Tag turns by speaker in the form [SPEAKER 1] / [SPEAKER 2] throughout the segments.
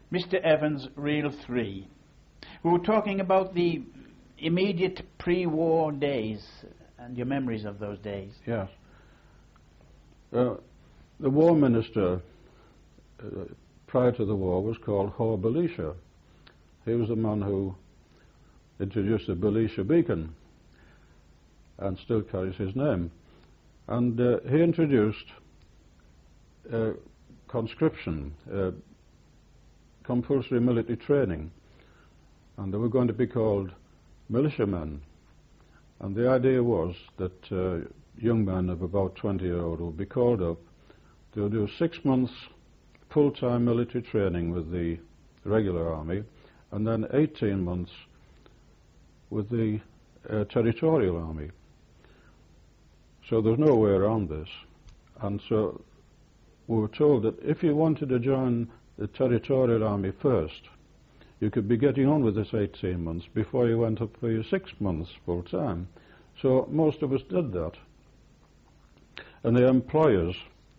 [SPEAKER 1] Mr. Evans, Reel 3. We were talking about the immediate pre-war days and your memories of those days.
[SPEAKER 2] Yes. The war minister prior to the war was called Hore Belisha. He was the man who introduced the Belisha beacon and still carries his name. And he introduced conscription, compulsory military training, and they were going to be called militiamen. And the idea was that young men of about 20 years old would be called up to do 6 months full-time military training with the regular army, and then 18 months with the territorial army. So there's no way around this. And so we were told that if you wanted to join the territorial army first, you could be getting on with this 18 months before you went up for your 6 months full time. So most of us did that. And the employers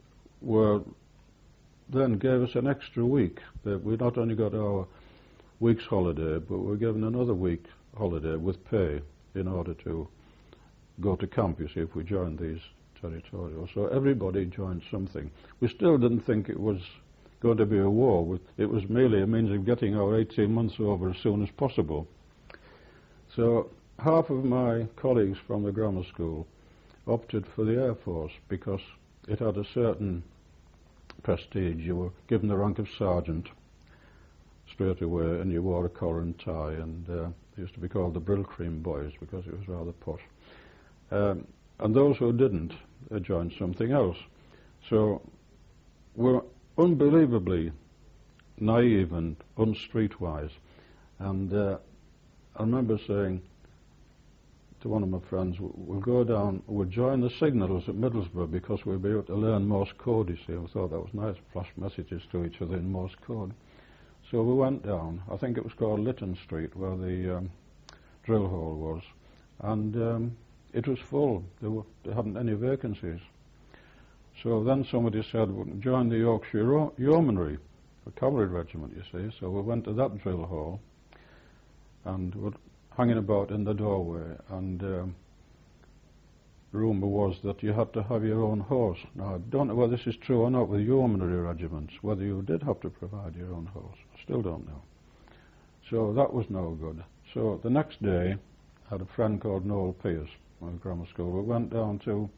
[SPEAKER 2] then gave us an extra week. That we not only got our week's holiday, but we were given another week holiday with pay in order to go to camp, you see, if we joined these territorials. So everybody joined something. We still didn't think it was going to be a war. It was merely a means of getting our 18 months over as soon as possible. So half of my colleagues from the grammar school opted for the Air Force because it had a certain prestige. You were given the rank of sergeant straight away, and you wore a collar and tie, and they used to be called the Brill Cream Boys because it was rather posh. And those who didn't joined something else. So we're unbelievably naive and unstreetwise. And I remember saying to one of my friends, we'll go down, we'll join the signals at Middlesbrough because we'll be able to learn Morse code, you see. I thought that was nice, flash messages to each other in Morse code. So we went down, I think it was called Lytton Street, where the drill hall was, and it was full. There hadn't any vacancies. So then somebody said, well, join the Yorkshire Yeomanry, a cavalry regiment, you see. So we went to that drill hall and were hanging about in the doorway, and rumour was that you had to have your own horse. Now, I don't know whether this is true or not with yeomanry regiments, whether you did have to provide your own horse. I still don't know. So that was no good. So the next day, I had a friend called Noel Pierce from the grammar school. We went down to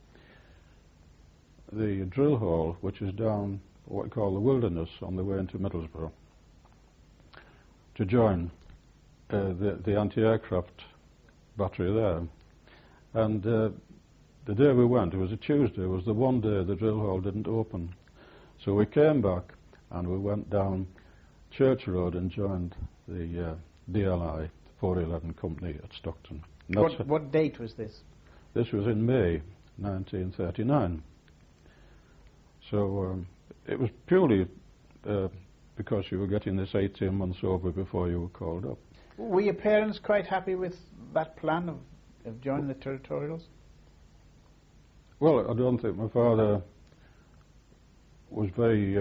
[SPEAKER 2] the drill hall, which is down what we call the Wilderness on the way into Middlesbrough, to join the anti-aircraft battery there. And the day we went, it was a Tuesday, it was the one day the drill hall didn't open. So we came back and we went down Church Road and joined the DLI 411 Company at Stockton.
[SPEAKER 1] What date was this?
[SPEAKER 2] This was in May 1939. So it was purely because you were getting this 18 months over before you were called up.
[SPEAKER 1] Were your parents quite happy with that plan of joining the territorials?
[SPEAKER 2] Well, I don't think my father was very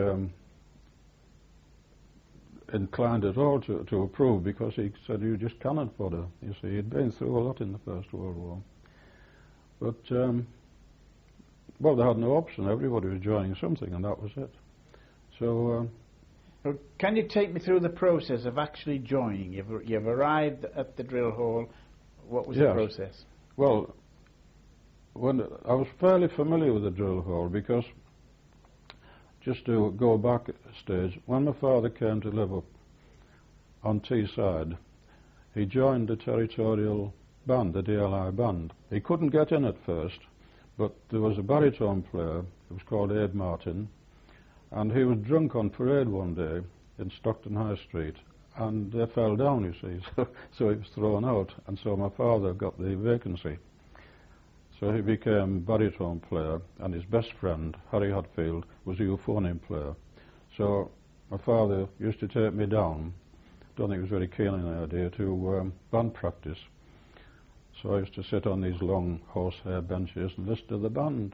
[SPEAKER 2] inclined at all to approve, because he said you just cannot bother. You see, he'd been through a lot in the First World War. But, well, they had no option. Everybody was joining something, and that was it. So...
[SPEAKER 1] Well, can you take me through the process of actually joining? You've arrived at the drill hall. What was the process?
[SPEAKER 2] Well, when I was fairly familiar with the drill hall, because, just to go back a stage, when my father came to live up on Teesside, he joined the territorial band, the DLI band. He couldn't get in at first, but there was a baritone player, it was called Abe Martin, and he was drunk on parade one day in Stockton High Street, and they fell down, you see, so he was thrown out, and so my father got the vacancy. So he became baritone player, and his best friend, Harry Hatfield, was a euphonium player. So my father used to take me down, don't think he was very keen on the idea, to band practice. So I used to sit on these long horsehair benches and listen to the band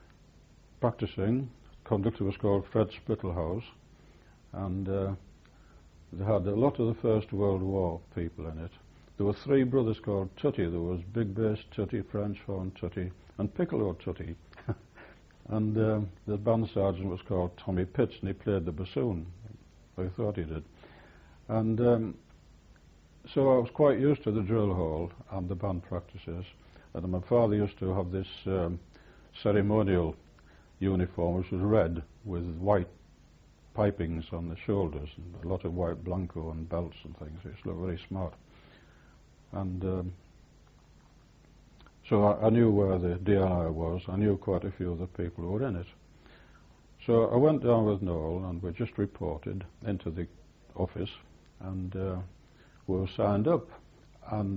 [SPEAKER 2] practicing. Conductor was called Fred Spittlehouse, and They had a lot of the First World War people in it. There were three brothers called Tutty. There was Big Bass Tutty, French Horn Tutty, and Piccolo Tutty. And the band sergeant was called Tommy Pitts, and he played the bassoon. I thought he did. And so I was quite used to the drill hall and the band practices. And my father used to have this ceremonial uniform, which was red with white pipings on the shoulders and a lot of white blanco and belts and things. It looked very smart. And so I knew where the DLR was. I knew quite a few of the people who were in it. So I went down with Noel, and we just reported into the office, and we were signed up. And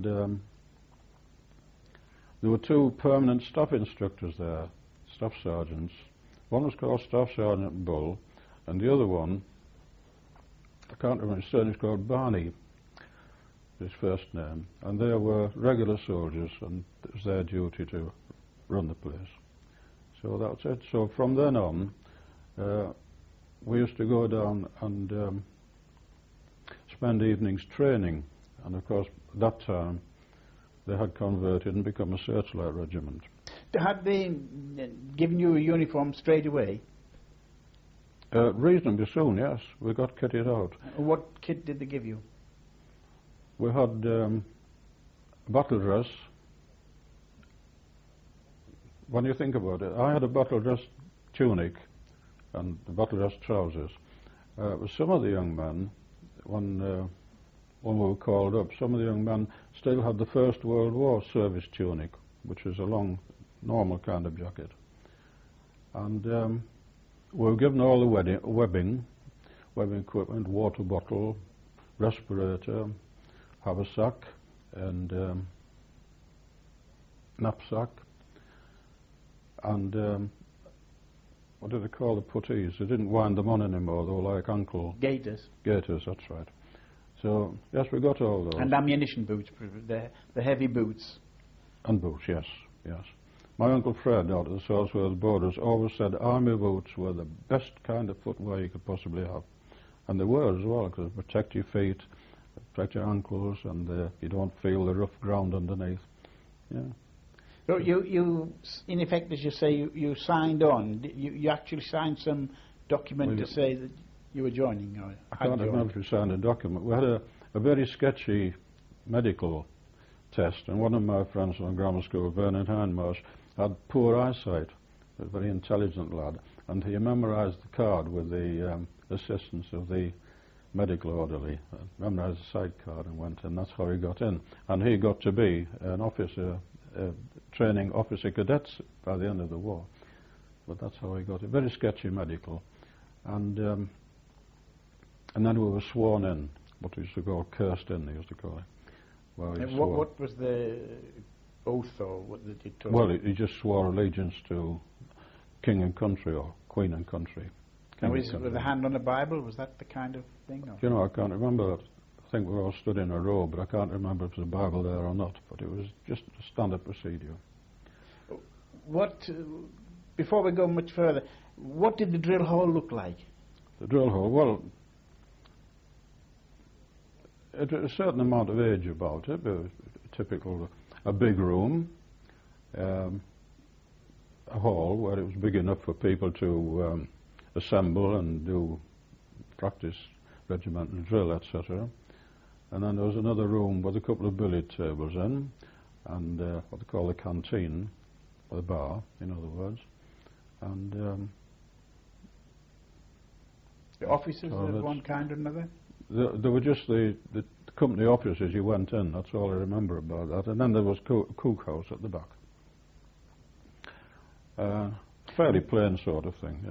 [SPEAKER 2] there were two permanent staff instructors there, staff sergeants. One was called Staff Sergeant Bull, and the other one, I can't remember his surname, was called Barney, his first name. And they were regular soldiers, and it was their duty to run the place. So that's it. So from then on, we used to go down and spend evenings training. And of course, at that time, they had converted and become a searchlight regiment.
[SPEAKER 1] Had they given you a uniform straight away?
[SPEAKER 2] Reasonably soon, yes. We got kitted out.
[SPEAKER 1] What kit did they give you?
[SPEAKER 2] We had battle dress. When you think about it, I had a battle dress tunic and the battle dress trousers. Some of the young men, when we were called up, some of the young men still had the First World War service tunic, which is a long, normal kind of jacket. And we were given all the webbing equipment, water bottle, respirator, haversack, and knapsack, and what do they call the puttees? They didn't wind them on anymore. They were like ankle...
[SPEAKER 1] Gaiters.
[SPEAKER 2] Gaiters, that's right. So, yes, we got all those.
[SPEAKER 1] And ammunition boots, the heavy boots.
[SPEAKER 2] And boots, yes, yes. My Uncle Fred out of the Salisbury borders always said army boots were the best kind of footwear you could possibly have. And they were as well, because they protect your feet, protect your ankles, and you don't feel the rough ground underneath. Yeah.
[SPEAKER 1] So you in effect, as you say, you signed on. You actually signed some document to say that you were joining? Or
[SPEAKER 2] I can't remember if we signed a document. We had a very sketchy medical test, and one of my friends from grammar school, Vernon Hindmarsh, had poor eyesight, a very intelligent lad, and he memorised the card with the assistance of the medical orderly, memorised the sight card and went in. That's how he got in. And he got to be an officer, training officer cadets by the end of the war. But that's how he got it. Very sketchy medical. And then we were sworn in, what we used to call cursed in, they used to call it.
[SPEAKER 1] What was the oath, or what did he talk?
[SPEAKER 2] Well, he just swore allegiance to king and country, or queen and country.
[SPEAKER 1] And was it with a hand on the Bible? Was that the kind of thing? Or?
[SPEAKER 2] You know, I can't remember. I think we all stood in a row, but I can't remember if there was a Bible there or not. But it was just a standard procedure.
[SPEAKER 1] What? Before we go much further, what did the drill hall look like?
[SPEAKER 2] The drill hall, well, it had a certain amount of age about it. Typical, a big room, a hall where it was big enough for people to assemble and do practice regimental drill, etc. And then there was another room with a couple of billiard tables in, and what they call the canteen, or the bar, in other words. And
[SPEAKER 1] the offices of one kind or another?
[SPEAKER 2] There were just the company offices. You went in, that's all I remember about that. And then there was cook house at the back. Fairly plain sort of thing, yeah.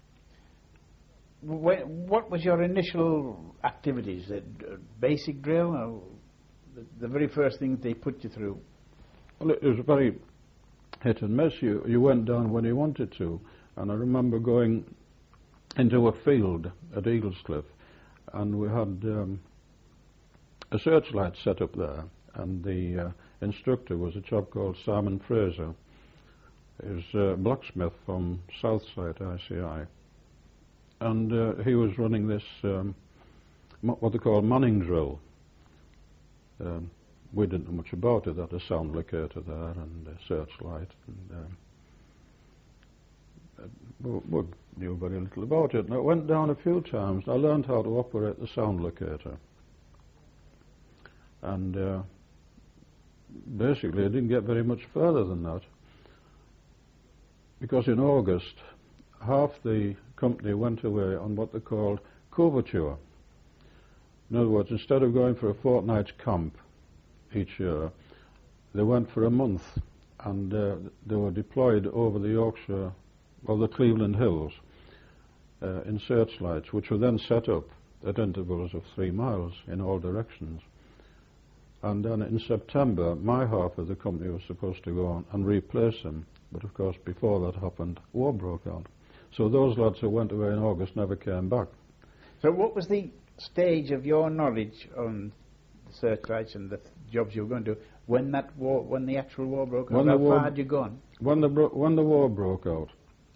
[SPEAKER 1] What was your initial activities? Basic drill, or the very first thing they put you through?
[SPEAKER 2] Well, it was very hit and miss. You went down when you wanted to. And I remember going into a field at Eaglescliff, and we had a searchlight set up there, and the instructor was a chap called Simon Fraser. He was a blacksmith from Southside ICI, and he was running this what they call Manning drill. We didn't know much about it. Had a sound locator there and a searchlight, and we knew very little about it. And I went down a few times. I learned how to operate the sound locator, and basically I didn't get very much further than that, because in August half the company went away on what they called couverture. In other words, instead of going for a fortnight's camp each year, they went for a month, and they were deployed over the Yorkshire, or the Cleveland Hills, in searchlights, which were then set up at intervals of 3 miles in all directions. And then in September, my half of the company was supposed to go on and replace them, but of course before that happened, war broke out. So those lads who went away in August never came back.
[SPEAKER 1] So what was the stage of your knowledge on the searchlights and the jobs you were going to do when the actual war broke out? How far had you gone?
[SPEAKER 2] When the war broke out,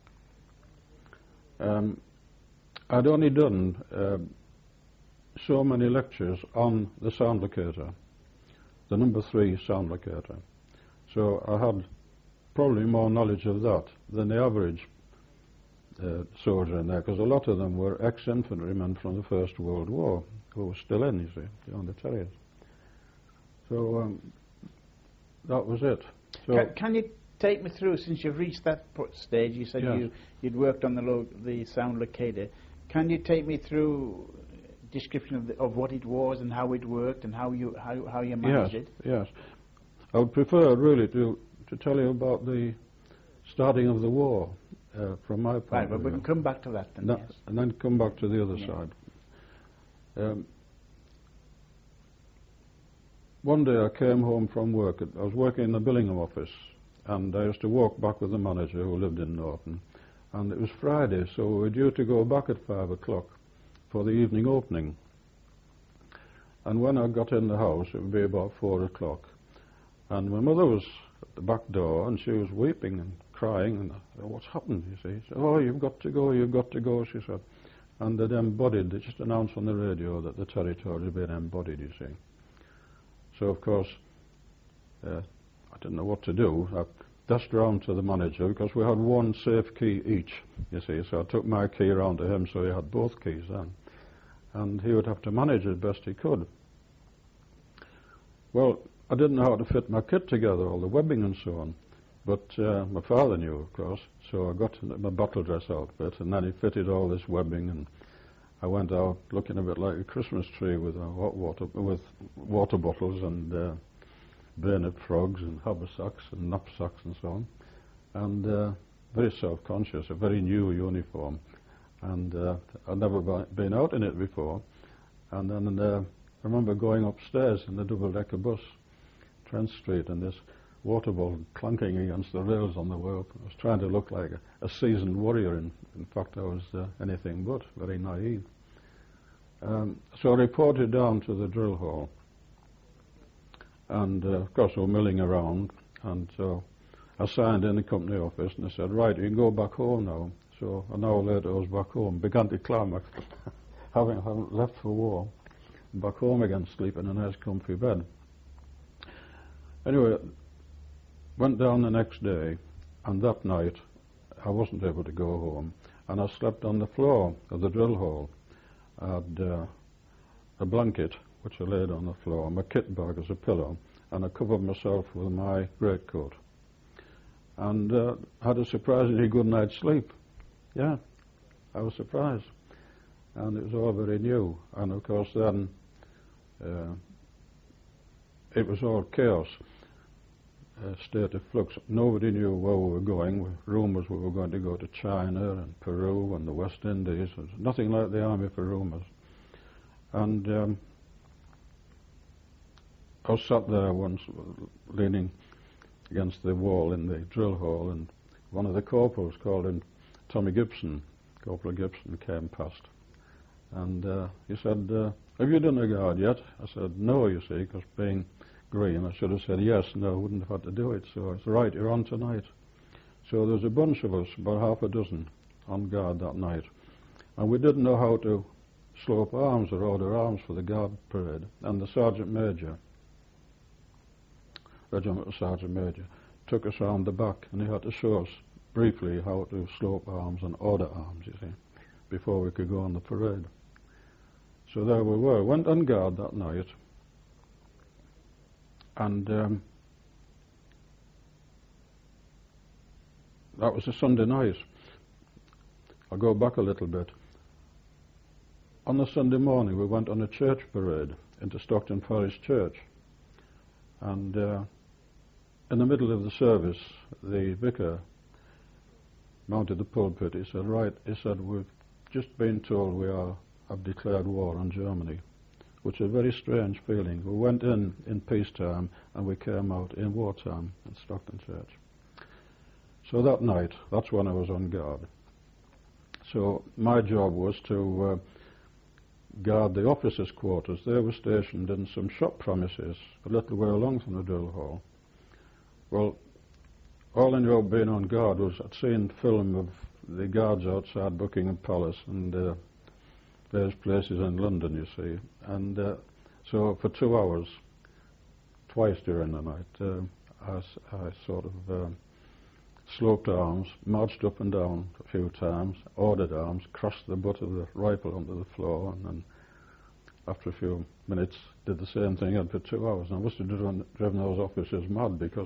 [SPEAKER 2] I'd only done so many lectures on the sound locator, the number 3 sound locator. So I had probably more knowledge of that than the average soldier in there, because a lot of them were ex-infantrymen from the First World War who were still in, you see, on the Terriers. So that was it. So
[SPEAKER 1] can you take me through, since you've reached that stage, you said
[SPEAKER 2] yes.
[SPEAKER 1] you'd worked on the sound locator, can you take me through description of what it was and how it worked and how you managed it?
[SPEAKER 2] Yes. I would prefer really to tell you about the starting of the war from my point
[SPEAKER 1] right,
[SPEAKER 2] of
[SPEAKER 1] but
[SPEAKER 2] view.
[SPEAKER 1] we can come back to that then, yes.
[SPEAKER 2] And then come back to the other side. One day I came home from work. I was working in the Billingham office, and I used to walk back with the manager who lived in Norton. And it was Friday, so we were due to go back at 5 o'clock for the evening opening. And when I got in the house, it would be about 4 o'clock. And my mother was at the back door, and she was weeping and crying, and I said, what's happened, you see? She said, oh, you've got to go, she said. And they'd embodied, they just announced on the radio that the territory had been embodied, you see. So, of course, I didn't know what to do. I dashed round to the manager, because we had one safe key each, you see, so I took my key round to him, so he had both keys then. And he would have to manage it best he could. Well, I didn't know how to fit my kit together, all the webbing and so on. But my father knew, of course, so I got my battle dress outfit, and then he fitted all this webbing, and I went out looking a bit like a Christmas tree with water bottles and bayonet frogs and haversacks and knapsacks and so on, and very self-conscious, a very new uniform, and I'd never been out in it before. And then I remember going upstairs in the double-decker bus, Trent Street, and this water bottle clanking against the rails on the way up. I was trying to look like a seasoned warrior. In fact, I was anything but, very naive. So I reported down to the drill hall, and of course we were milling around, and so I signed in the company office, and they said, right, you can go back home now. So an hour later I was back home, began to climax, having left for war, back home again, sleeping in a nice comfy bed. Anyway, went down the next day, and that night I wasn't able to go home, and I slept on the floor of the drill hall. I had a blanket which I laid on the floor, my kit bag as a pillow, and I covered myself with my greatcoat, and had a surprisingly good night's sleep. Yeah, I was surprised, and it was all very new, and of course then it was all chaos. State of flux. Nobody knew where we were going. Rumours we were going to go to China and Peru and the West Indies. It was nothing like the army for rumours. And I was sat there once, leaning against the wall in the drill hall, and one of the corporals, called him Tommy Gibson, Corporal Gibson, came past. And he said, have you done a guard yet? I said, no, you see, because being green, I should have said yes, no, I wouldn't have had to do it. So I said, right, you're on tonight. So there was a bunch of us, about half a dozen, on guard that night. And we didn't know how to Slope Arms, the Order Arms for the Guard Parade, and the Sergeant Major, Regimental Sergeant Major, took us round the back, and he had to show us briefly how to slope arms and order arms, you see, before we could go on the parade. So there we were. Went on guard that night, and that was a Sunday night. I'll go back a little bit. On the Sunday morning, we went on a church parade into Stockton Parish Church, and in the middle of the service, the vicar mounted the pulpit. He said, "Right," he said, "we've just been told we have declared war on Germany," which is a very strange feeling. We went in peacetime, and we came out in wartime at Stockton Church. So that night, that's when I was on guard. So my job was to guard the officers' quarters. They were stationed in some shop premises a little way along from the drill hall. Well, all I knew of being on guard was I'd seen film of the guards outside Buckingham Palace and various places in London, you see. And so for 2 hours, twice during the night, I sort of sloped arms, marched up and down a few times, ordered arms, crushed the butt of the rifle onto the floor, and then after a few minutes did the same thing again for 2 hours. And I must have driven those officers mad, because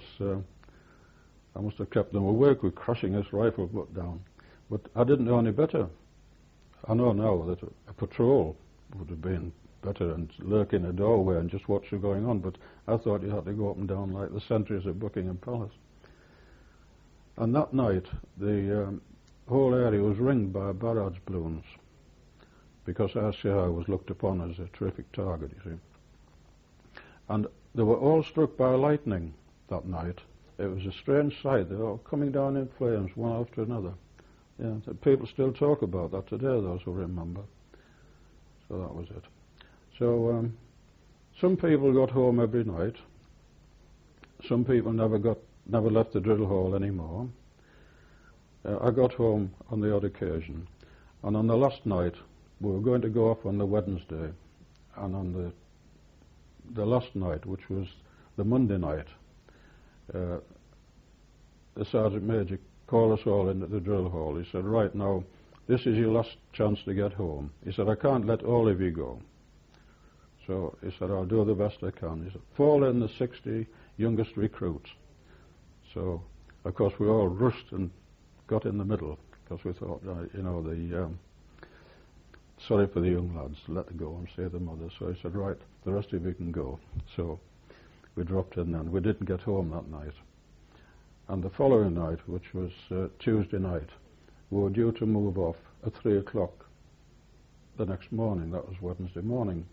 [SPEAKER 2] I must have kept them awake with crushing this rifle butt down. But I didn't know any better. I know now that a patrol would have been better and lurk in a doorway and just watch what's going on, but I thought you had to go up and down like the sentries at Buckingham Palace. And that night, the whole area was ringed by barrage balloons, because RCI was looked upon as a terrific target, you see. And they were all struck by lightning that night. It was a strange sight. They were all coming down in flames, one after another. Yeah, people still talk about that today, those who remember. So that was it. So some people got home every night. Some people never left the drill hall anymore. I got home on the odd occasion, and on the last night we were going to go off on the Wednesday, and on the last night, which was the Monday night, the Sergeant Major called us all into the drill hall. He said, "Right now, this is your last chance to get home." He said, "I can't let all of you go." So he said, "I'll do the best I can." He said, "Fall in the 60 youngest recruits." So, of course, we all rushed and got in the middle, because we thought, sorry for the young lads, let them go and save the mothers. So he said, "Right, the rest of you can go." So we dropped in then. We didn't get home that night. And the following night, which was Tuesday night, we were due to move off at 3 o'clock the next morning. That was Wednesday morning.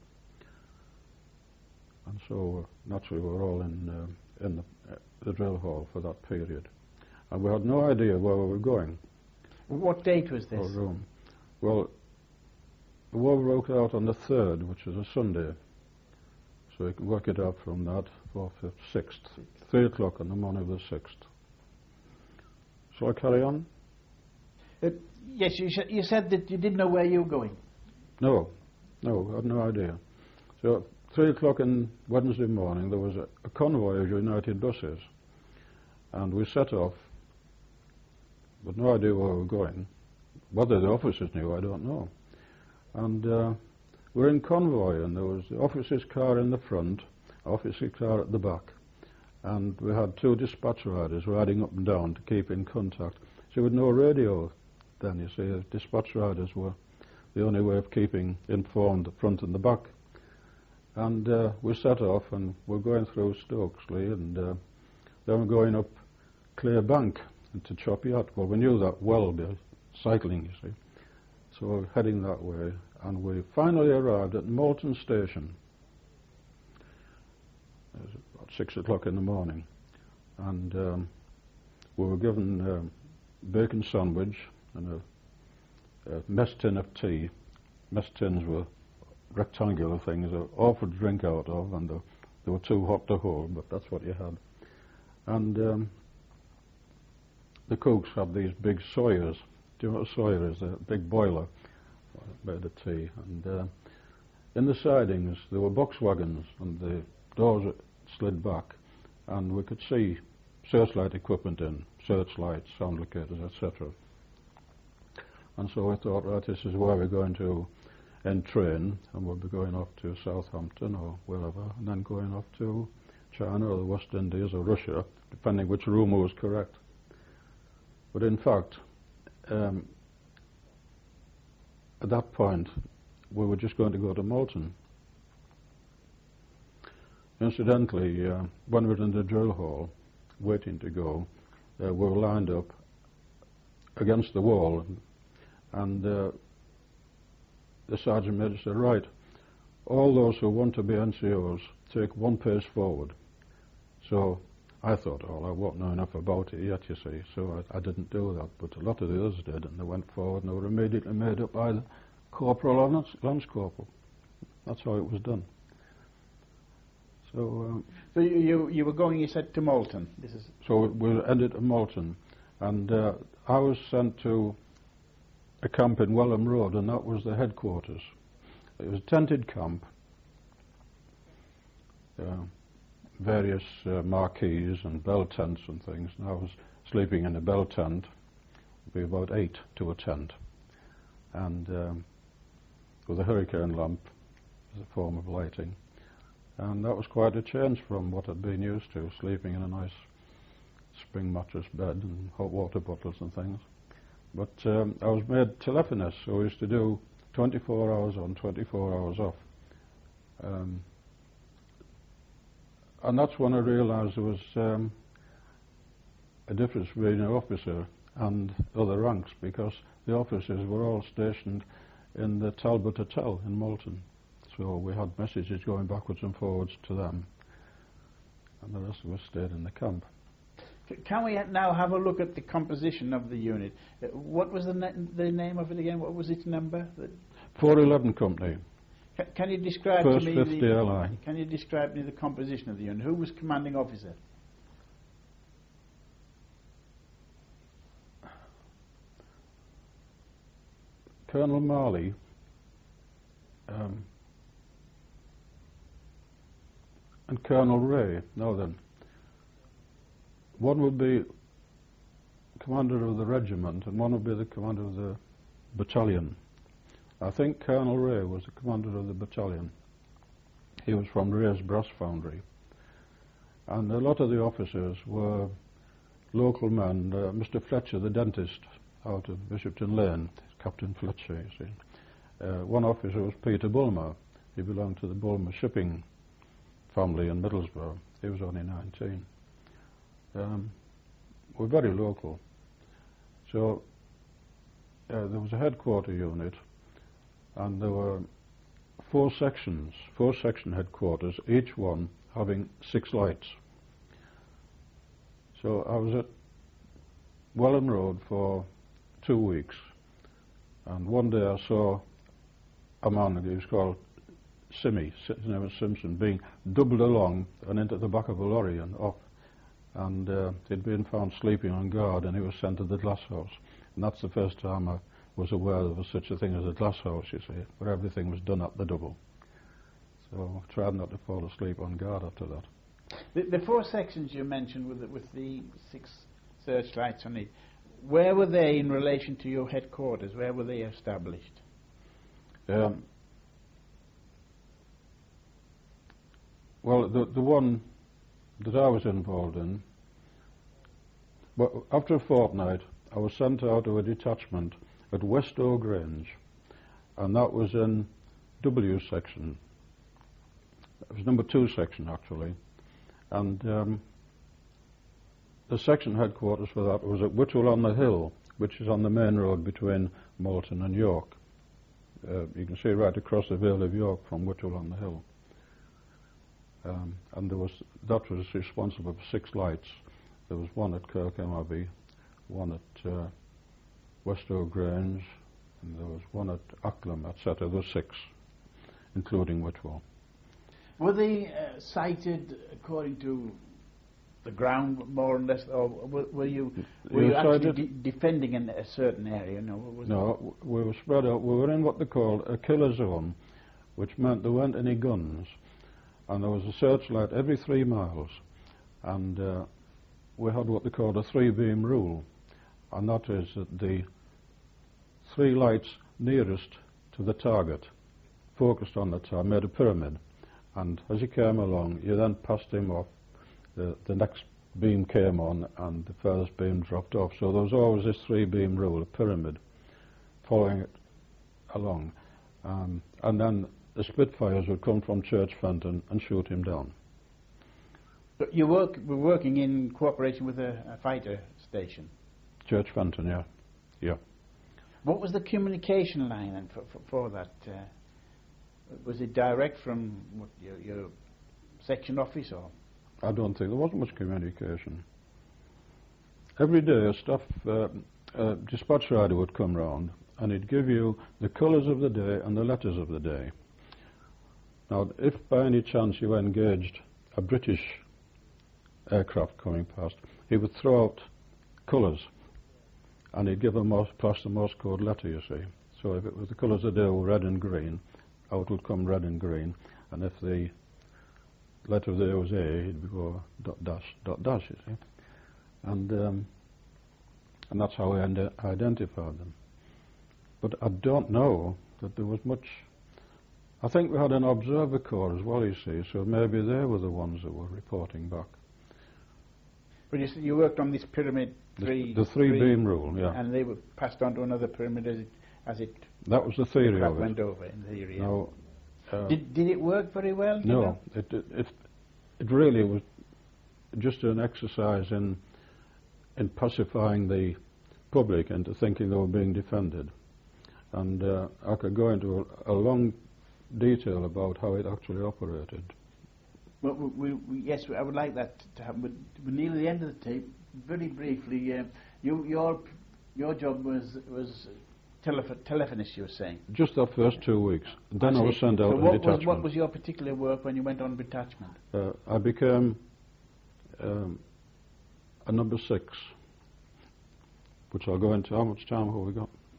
[SPEAKER 2] And so, naturally, we were all in the drill hall for that period. And we had no idea where we were going.
[SPEAKER 1] What date was this?
[SPEAKER 2] Or room. Well, the war broke out on the 3rd, which is a Sunday. So you can work it out from that, 4th, 5th, 6th. 3 o'clock on the morning of the 6th. Shall I carry on?
[SPEAKER 1] Yes, you said that you didn't know where you were going.
[SPEAKER 2] No, I had no idea. So 3 o'clock on Wednesday morning, there was a convoy of United buses, and we set off, but no idea where we were going. Whether the officers knew, I don't know. And we're in convoy, and there was the officer's car in the front, officer's car at the back, and we had 2 dispatch riders riding up and down to keep in contact. So with no radio then, you see, the dispatch riders were the only way of keeping informed the front and the back. And we set off, and we're going through Stokesley, and then we're going up Clare Bank into Chopiat. Well, we knew that well by cycling, you see. So we're heading that way, and we finally arrived at Moulton Station. It was about 6 o'clock in the morning, and we were given bacon sandwich and a mess tin of tea. Mess tins were rectangular things, awful to drink out of, and they were too hot to hold, but that's what you had. And the cooks had these big Sawyers. Do you know what a Sawyer is? A big boiler made of tea. And in the sidings there were box wagons, and the doors slid back, and we could see searchlight equipment in, searchlights, sound locators, etc. And so I thought, right, this is where we're going to entrain, and we'll be going off to Southampton or wherever, and then going off to China or the West Indies or Russia, depending which rumour was correct. But in fact, at that point, we were just going to go to Malton. Incidentally, when we were in the drill hall, waiting to go, we were lined up against the wall, and the sergeant major said, right, all those who want to be NCOs, take one pace forward. So I thought, oh, I won't know enough about it yet, you see, so I didn't do that, but a lot of the others did, and they went forward, and they were immediately made up either corporal or lance corporal. That's how it was done. So
[SPEAKER 1] you were going, you said, to Malton.
[SPEAKER 2] So we ended at Malton, and I was sent to a camp in Welham Road, and that was the headquarters. It was a tented camp, various marquees and bell tents and things, and I was sleeping in a bell tent. It'd be about 8 to a tent, and with a hurricane lamp as a form of lighting. And that was quite a change from what I'd been used to, sleeping in a nice spring mattress bed and hot water bottles and things. But I was made telephonist, so I used to do 24 hours on, 24 hours off. And that's when I realised there was a difference between an officer and other ranks, because the officers were all stationed in the Talbot Hotel in Malton. So we had messages going backwards and forwards to them, and the rest of us stayed in the camp.
[SPEAKER 1] Can we now have a look at the composition of the unit? What was the name of it again? What was its number?
[SPEAKER 2] 411 Company.
[SPEAKER 1] Can you describe
[SPEAKER 2] First
[SPEAKER 1] to me
[SPEAKER 2] 50 LI.
[SPEAKER 1] Can you describe to me the composition of the unit? Who was commanding officer?
[SPEAKER 2] Colonel Marley. And Colonel Ray. Now then, one would be commander of the regiment and one would be the commander of the battalion. I think Colonel Ray was the commander of the battalion. He was from Ray's Brass Foundry. And a lot of the officers were local men. Mr. Fletcher, the dentist out of Bishopton Lane, Captain Fletcher, you see. One officer was Peter Bulmer. He belonged to the Bulmer shipping family in Middlesbrough. He was only 19. We're very local. So there was a headquarter unit, and there were 4 sections, 4 section headquarters, each one having 6 lights. So I was at Welham Road for 2 weeks, and one day I saw a man, he was called Simmy, his name was Simpson, being doubled along and into the back of a lorry and off. And he'd been found sleeping on guard, and he was sent to the glass house. And that's the first time I was aware there was such a thing as a glass house, you see, where everything was done at the double. So I tried not to fall asleep on guard after that.
[SPEAKER 1] The 4 sections you mentioned with the 6 searchlights on it, where were they in relation to your headquarters? Where were they established?
[SPEAKER 2] Well, the one that I was involved in, but after a fortnight I was sent out to a detachment at Westow Grange, and that was in W section. It was number 2 section actually, and the section headquarters for that was at Whitwell-on-the-Hill, which is on the main road between Malton and York. You can see right across the Vale of York from Whitwell-on-the-Hill. And that was responsible for 6 lights. There was one at Kirkham Abbey, one at Westow Grange, and there was one at Acklam, etc. There were 6, including Whitwell.
[SPEAKER 1] Were they sighted according to the ground, more or less, or were you actually defending in a certain area?
[SPEAKER 2] No, we were spread out. We were in what they called a killer zone, which meant there weren't any guns, and there was a searchlight every 3 miles, and we had what they called a 3-beam rule, and that is that the 3 lights nearest to the target, focused on the target, made a pyramid, and as he came along, you then passed him off. The next beam came on and the furthest beam dropped off. So there was always this 3-beam rule, a pyramid, following it along. And then the Spitfires would come from Church Fenton and shoot him down.
[SPEAKER 1] But you were working in cooperation with a fighter station?
[SPEAKER 2] Church Fenton, yeah. Yeah.
[SPEAKER 1] What was the communication line then for that? Was it direct from your section office or?
[SPEAKER 2] I don't think there wasn't much communication. Every day a staff dispatch rider would come round and he'd give you the colours of the day and the letters of the day. Now, if by any chance you engaged a British aircraft coming past, he would throw out colours and he'd give a plaster Morse code letter, you see. So if it was the colours of the day were red and green, out would come red and green, and if the letter of the day was A, he'd go dot dash, you see. And that's how we identified them. But I don't know that there was much. I think we had an observer corps as well, you see, so maybe they were the ones that were reporting back.
[SPEAKER 1] But you said you worked on this pyramid
[SPEAKER 2] the 3-beam rule, yeah.
[SPEAKER 1] And they were passed on to another pyramid as it
[SPEAKER 2] that was the theory of it.
[SPEAKER 1] Went over in theory.
[SPEAKER 2] Now,
[SPEAKER 1] did it work very well?
[SPEAKER 2] No, it really was just an exercise in pacifying the public into thinking they were being defended. And I could go into a long detail about how it actually operated.
[SPEAKER 1] Well, yes, I would like that to happen. But we're near the end of the tape. Very briefly, your job was telephonist, you were saying?
[SPEAKER 2] Just the first 2 weeks. Then I was sent out in detachment.
[SPEAKER 1] What was your particular work when you went on detachment?
[SPEAKER 2] I became a number 6, which I'll go into. How much time have we got?